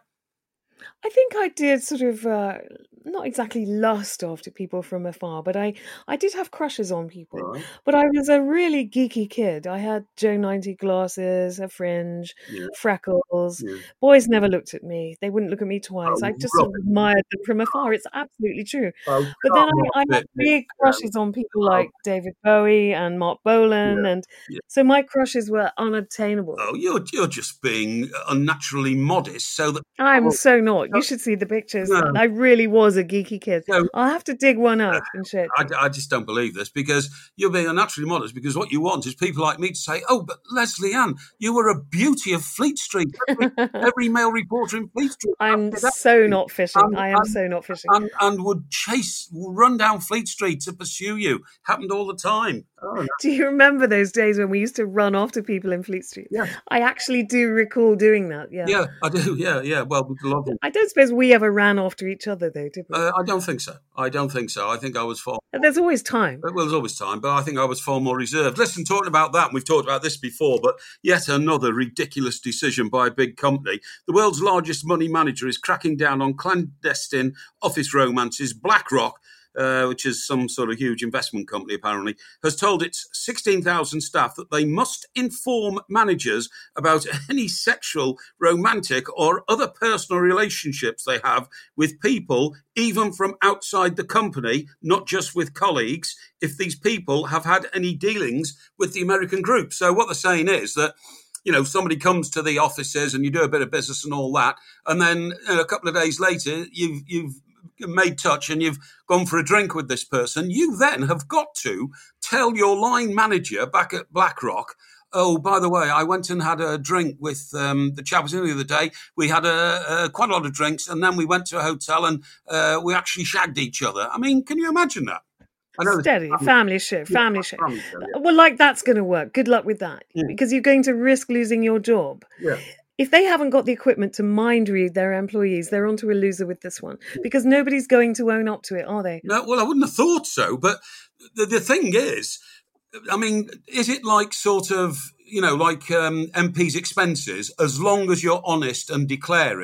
I think I did sort of uh, not exactly lust after people from afar, but I, I did have crushes on people. Right. But I was a really geeky kid. I had Joe ninety glasses, a fringe, Yeah. freckles. Yeah. Boys never looked at me. They wouldn't look at me twice. Oh, I just sort of rubbish. admired them from afar. It's absolutely true. Oh, But then come I, I on, had Vic. big crushes on people like David Bowie and Mark Bolan, Yeah, and yeah. so my crushes were unobtainable. Oh, you're you're just being unnaturally modest, so that I'm Oh, so not. You should see the pictures. No. I really was a geeky kid. No. I'll have to dig one up and show it. I, I just don't believe this, because you're being unnaturally modest, because what you want is people like me to say, "Oh, but Leslie Ann, you were a beauty of Fleet Street." Every, every male reporter in Fleet Street I'm said that. so not fishing. And- I am and- so not fishing. and, and would chase, run down Fleet Street to pursue you. Happened all the time. Oh, no. Do you remember those days when we used to run after people in Fleet Street? Yeah. I actually do recall doing that. Yeah. Yeah, I do. Yeah, yeah. Well, with a lot of- I don't suppose we ever ran after each other though, did we? uh, I don't think so. I don't think so. I think I was far. There's always time. Well, there's always time, but I think I was far more reserved. Listen, talking about that, and we've talked about this before, but yet another ridiculous decision by a big company. The world's largest money manager is cracking down on clandestine office romances. BlackRock, uh, which is some sort of huge investment company apparently, has told its sixteen thousand staff that they must inform managers about any sexual, romantic or other personal relationships they have with people, even from outside the company, not just with colleagues, if these people have had any dealings with the American group. So what they're saying is that, you know, somebody comes to the offices and you do a bit of business and all that, and then uh, a couple of days later, you've you've made touch and you've gone for a drink with this person. You then have got to tell your line manager back at BlackRock, "Oh, by the way, I went and had a drink with um, the chap the other day. We had a, a quite a lot of drinks, and then we went to a hotel and uh, we actually shagged each other." I mean, can you imagine that? I know Steady, it's- family show, Yeah, family show. family show, yeah. Well, like that's going to work. Good luck with that, Yeah. because you're going to risk losing your job. Yeah. If they haven't got the equipment to mind read their employees, they're onto a loser with this one, because nobody's going to own up to it, are they? No, well, I wouldn't have thought so. But the, the thing is, I mean, is it like sort of, you know, like um, M P's expenses? As long as you're honest and declare it,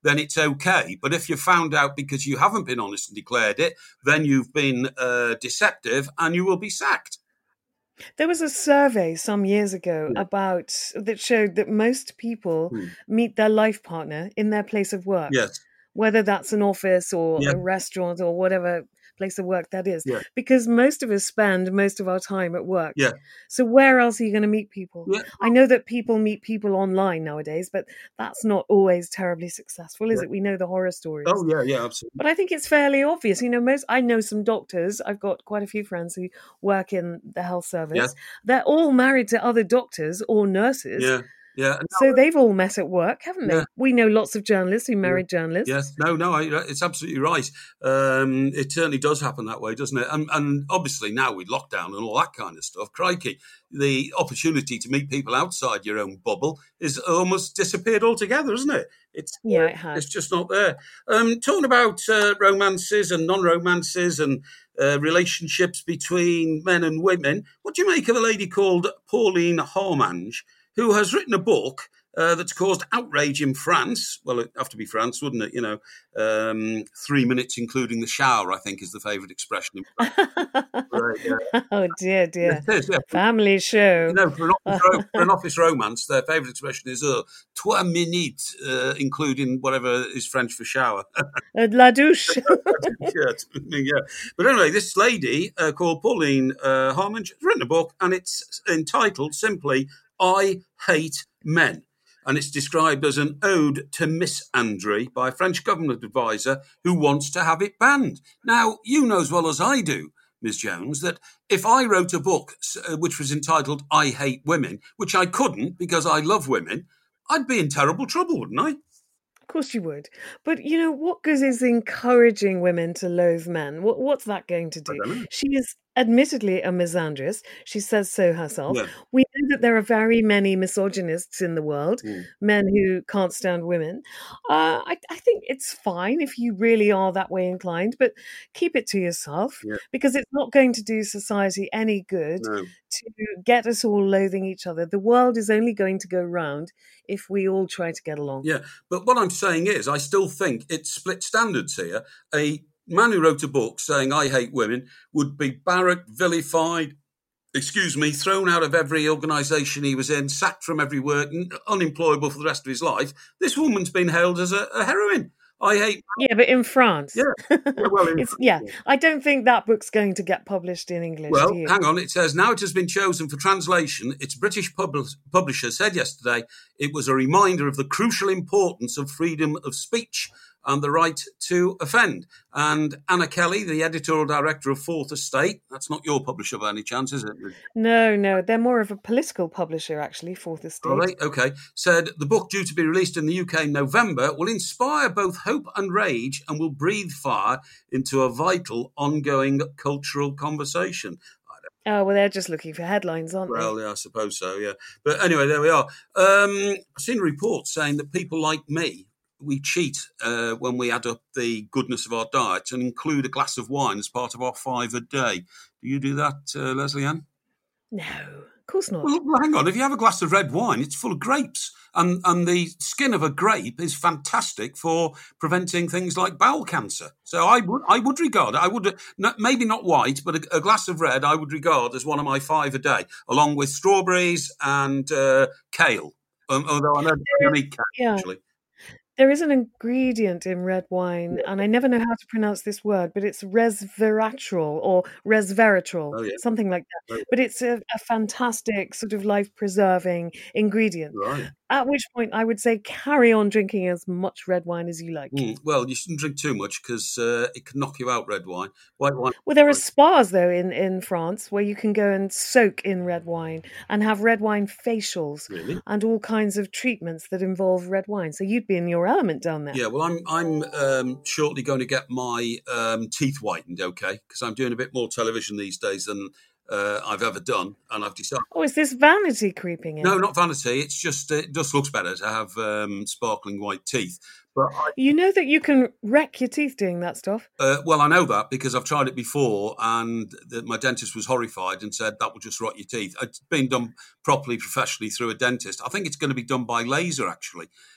then it's okay. But if you're found out because you haven't been honest and declared it, then you've been uh, deceptive and you will be sacked. There was a survey some years ago Yeah. about that showed that most people Hmm. meet their life partner in their place of work, Yes. whether that's an office or Yeah. a restaurant or whatever place of work that is, Yeah. because most of us spend most of our time at work. Yeah. So where else are you going to meet people? Yeah. I know that people meet people online nowadays, but that's not always terribly successful, is Yeah. it? We know the horror stories. Oh, yeah, yeah, absolutely. But I think it's fairly obvious. You know, most I know some doctors. I've got quite a few friends who work in the health service. Yeah. They're all married to other doctors or nurses. Yeah. Yeah. No, So they've all met at work, haven't they? Yeah. We know lots of journalists who married journalists. Yes, no, no, I, it's absolutely right. Um, it certainly does happen that way, doesn't it? And, and obviously now with lockdown and all that kind of stuff, crikey, the opportunity to meet people outside your own bubble is almost disappeared altogether, isn't it? It's Yeah, uh, it has. It's just not there. Um, talking about uh, romances and non-romances and uh, relationships between men and women, what do you make of a lady called Pauline Harmange, who has written a book uh, that's caused outrage in France? Well, it'd have to be France, wouldn't it? You know, um, three minutes including the shower, I think, is the favourite expression in France. Right, yeah. Oh dear, dear. It is, yeah. Family show. You know, for an office, ro- for an office romance, their favourite expression is uh, trois minutes, uh, including whatever is French for shower. Uh, La douche. yeah, yeah. But anyway, this lady uh, called Pauline uh, Harmange has written a book, and it's entitled simply "I Hate Men." And it's described as an ode to misandry by a French government advisor who wants to have it banned. Now, you know as well as I do, Miz Jones, that if I wrote a book uh, which was entitled I Hate Women, which I couldn't because I love women, I'd be in terrible trouble, wouldn't I? Of course you would. But, you know, what good is encouraging women to loathe men? What, what's that going to do? I don't know. She is admittedly a misandrist. She says so herself. Yeah. We know that there are very many misogynists in the world, Mm. men who can't stand women. Uh, I, I think it's fine if you really are that way inclined, but keep it to yourself Yeah. because it's not going to do society any good No. to get us all loathing each other. The world is only going to go round if we all try to get along. Yeah, but what I'm saying is I still think it's split standards here. A man who wrote a book saying I hate women would be barracked, vilified, excuse me, thrown out of every organisation he was in, sacked from every work, n- unemployable for the rest of his life. This woman's been hailed as a, a heroine. I hate... Yeah, but in France. Yeah, yeah, well, in- it's, yeah, I don't think that book's going to get published in English, Well, do you? hang on. It says, now it has been chosen for translation. Its British pub- publisher said yesterday it was a reminder of the crucial importance of freedom of speech and the right to offend. And Anna Kelly, the editorial director of Fourth Estate, that's not your publisher by any chance, is it? No, no, they're more of a political publisher, actually, Fourth Estate. All right, okay. Said the book due to be released in the U K in November will inspire both hope and rage and will breathe fire into a vital ongoing cultural conversation. Oh, well, they're just looking for headlines, aren't Well, yeah, I suppose so, yeah. But anyway, there we are. Um, I've seen a report saying that people like me, we cheat uh, when we add up the goodness of our diet and include a glass of wine as part of our five a day. Do you do that, uh, Leslie Ann? they? No, of course not. Well, well, hang on. If you have a glass of red wine, it's full of grapes. And, and the skin of a grape is fantastic for preventing things like bowel cancer. So I would I would regard it, I would, not, maybe not white, but a, a glass of red I would regard as one of my five a day, along with strawberries and uh, kale. Um, although I know I don't eat kale, Yeah. actually. There is an ingredient in red wine, and I never know how to pronounce this word, but it's resveratrol or resveratrol, Oh, yeah. something like that. Oh, yeah. But it's a, a fantastic sort of life-preserving ingredient. Right. At which point I would say carry on drinking as much red wine as you like. Mm, well, you shouldn't drink too much because uh, it can knock you out, red wine. White wine. Well, there are spas, though, in, in France where you can go and soak in red wine and have red wine facials Really? and all kinds of treatments that involve red wine. So you'd be in your element down there. Yeah, well, I'm I'm um, shortly going to get my um, teeth whitened, okay? Because I'm doing a bit more television these days than uh, I've ever done, and I've decided. Oh, is this vanity creeping in? No, not vanity. It's just it just looks better to have um, sparkling white teeth. But I, You know that you can wreck your teeth doing that stuff. uh, well, I know that because I've tried it before, and the, my dentist was horrified and said that will just rot your teeth. It's been done properly, professionally through a dentist. I think it's going to be done by laser, actually.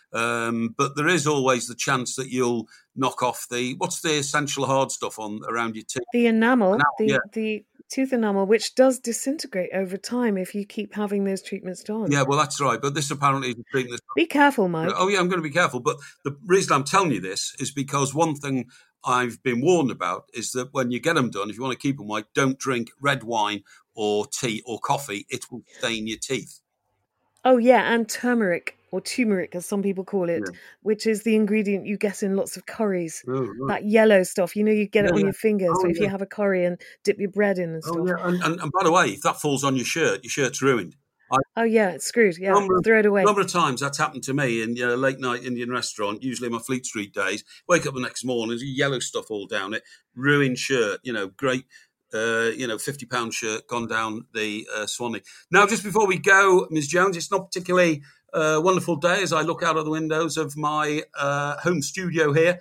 Um, but there is always the chance that you'll knock off the, what's the essential hard stuff on around your teeth? The enamel, Enamel, the yeah. the tooth enamel, which does disintegrate over time if you keep having those treatments done. Yeah, well, that's right. But this apparently is a treatment. Be careful, Mike. Oh, yeah, I'm going to be careful. But the reason I'm telling you this is because one thing I've been warned about is that when you get them done, if you want to keep them white, don't drink red wine or tea or coffee. It will stain your teeth. Oh, yeah, and turmeric, or turmeric, as some people call it, Yeah. which is the ingredient you get in lots of curries. Oh, right. That yellow stuff, you know, you get Yeah, it on yeah. your fingers Oh, if yeah. you have a curry and dip your bread in and stuff. Oh, yeah. And, and, and by the way, if that falls on your shirt, your shirt's ruined. I, Oh, yeah, it's screwed. Yeah, number, throw it away. number of times that's happened to me in a late night Indian restaurant, usually my Fleet Street days. Wake up the next morning, there's yellow stuff all down it, ruined shirt, you know, great, uh, you know, fifty pound shirt gone down the uh, Swanee. Now, just before we go, Miz Jones, it's not particularly a wonderful day as I look out of the windows of my uh, home studio here.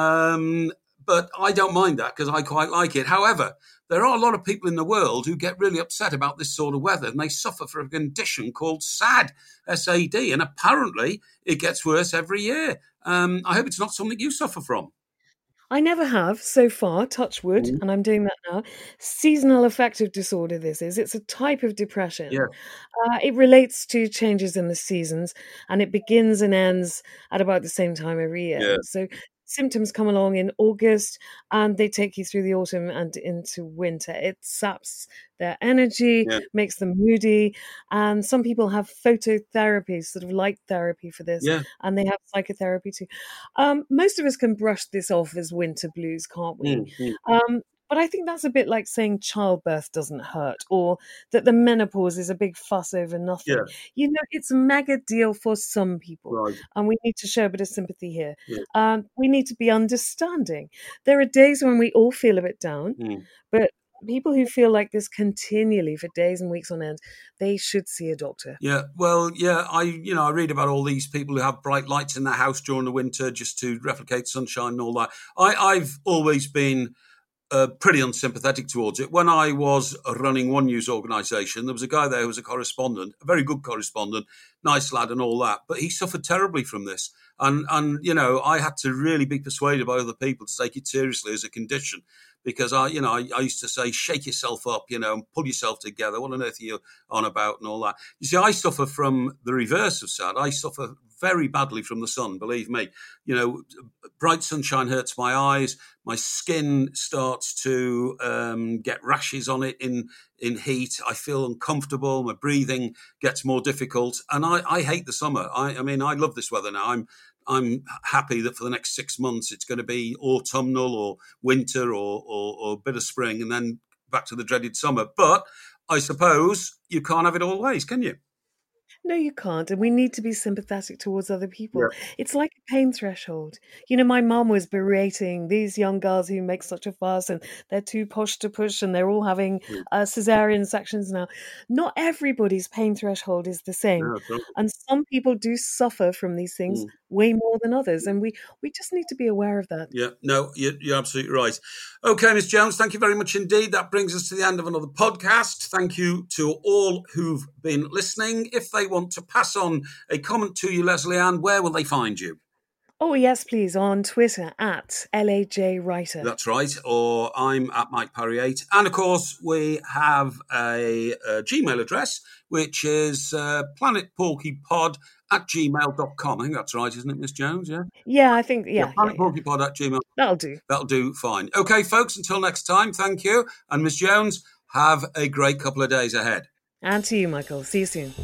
Um, but I don't mind that because I quite like it. However, there are a lot of people in the world who get really upset about this sort of weather and they suffer from a condition called S A D, S A D, and apparently it gets worse every year. Um, I hope it's not something you suffer from. I never have so far, touch wood, Mhm. and I'm doing that now. Seasonal affective disorder, this is. It's a type of depression. Yeah. Uh, it relates to changes in the seasons, and it begins and ends at about the same time every year. Yeah. So symptoms come along in August, and they take you through the autumn and into winter. It saps their energy, Yeah. makes them moody, and some people have phototherapy, sort of light therapy for this, Yeah. and they have psychotherapy too. Um, most of us can brush this off as winter blues, can't we? Mm, mm. Um, but I think that's a bit like saying childbirth doesn't hurt or that the menopause is a big fuss over nothing. Yeah. You know, it's a mega deal for some people, Right. and we need to show a bit of sympathy here. Yeah. Um, we need to be understanding. There are days when we all feel a bit down, Mm. but people who feel like this continually for days and weeks on end, they should see a doctor. Yeah, well, yeah, I you know I read about all these people who have bright lights in their house during the winter just to replicate sunshine and all that. I, I've always been uh, pretty unsympathetic towards it. When I was running one news organisation, there was a guy there who was a correspondent, a very good correspondent, nice lad and all that, but he suffered terribly from this. And, and you know, I had to really be persuaded by other people to take it seriously as a condition. Because I, you know, I, I used to say, shake yourself up, you know, and pull yourself together. What on earth are you on about and all that? You see, I suffer from the reverse of S A D. I suffer very badly from the sun, believe me. You know, bright sunshine hurts my eyes. My skin starts to um, get rashes on it in, in heat. I feel uncomfortable. My breathing gets more difficult. And I, I hate the summer. I, I mean, I love this weather now. I'm I'm happy that for the next six months it's going to be autumnal or winter or, or, or a bit of spring and then back to the dreaded summer. But I suppose you can't have it always, can you? No, you can't. And we need to be sympathetic towards other people. Yeah. It's like a pain threshold. You know, my mum was berating these young girls who make such a fuss and they're too posh to push and they're all having Mm. uh, cesarean sections now. Not everybody's pain threshold is the same. No, don't. And some people do suffer from these things Mm. way more than others. And we, we just need to be aware of that. Yeah, no, you're, you're absolutely right. Okay, Miz Jones, thank you very much indeed. That brings us to the end of another podcast. Thank you to all who've been listening. If they want to pass on a comment to you, Leslie Ann, where will they find you? Oh, yes, please, on Twitter at L A J Writer. That's right. Or I'm at Mike Parry eight. And of course, we have a, a Gmail address, which is uh, planetporkypod at gmail dot com. I think that's right, isn't it, Miss Jones? Yeah. Yeah, I think, yeah. Yeah, yeah, yeah. planetporkypod at gmail. That'll do. That'll do fine. Okay, folks, until next time, thank you. And Miss Jones, have a great couple of days ahead. And to you, Michael. See you soon.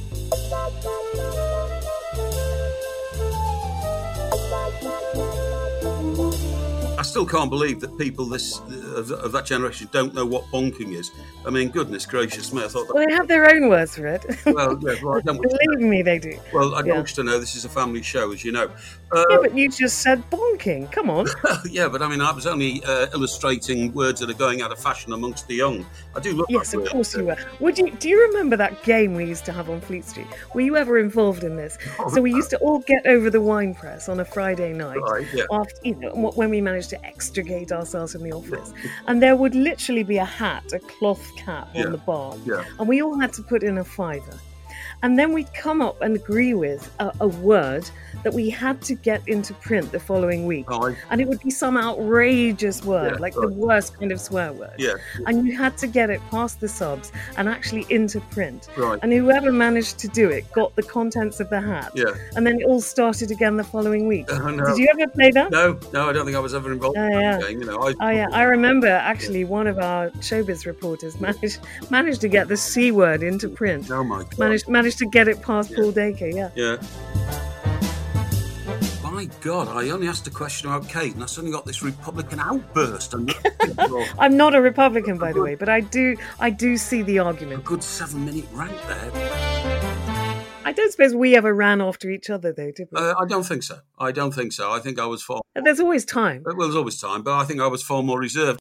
I still can't believe that people this of, of that generation don't know what bonking is. I mean, goodness gracious me, I thought that... Well, they have their own words for it. Well, yeah, well, I don't want to Believe know. me, they do. Well, I don't Yeah. want you to know this is a family show, as you know. Uh, Yeah, but you just said bonking. Come on. yeah, but I mean, I was only uh, illustrating words that are going out of fashion amongst the young. I do love Yes, that of word. course you were. Would you? Do you remember that game we used to have on Fleet Street? Were you ever involved in this? So we used to all get over the wine press on a Friday night. Right, yeah. After, you know, when we managed to extricate ourselves from the office, and there would literally be a hat, a cloth cap Yeah. on the bar, Yeah. and we all had to put in a fiver. And then we'd come up and agree with a, a word that we had to get into print the following week. Oh, I, And it would be some outrageous word, Yeah, like right. the worst kind of swear word. yeah, And you had to get it past the subs and actually into print. right. And whoever managed to do it got the contents of the hat. Yeah. And then it all started again the following week. Oh, no. Did you ever play that? No, no, I don't think I was ever involved Oh, in that yeah. game. You know, I, Oh yeah, I remember actually one of our showbiz reporters managed managed to get the C word into print. Oh my God. Managed managed to get it past Yeah. Paul Dacre, yeah. Yeah. My God, I only asked a question about Kate, and I suddenly got this Republican outburst. And a I'm not a Republican, by the way, but I do I do see the argument. good seven-minute rant there. I don't suppose we ever ran after each other, though, did we? Uh, I don't think so. I don't think so. I think I was far. There's always time. Well, there's always time, but I think I was far more reserved.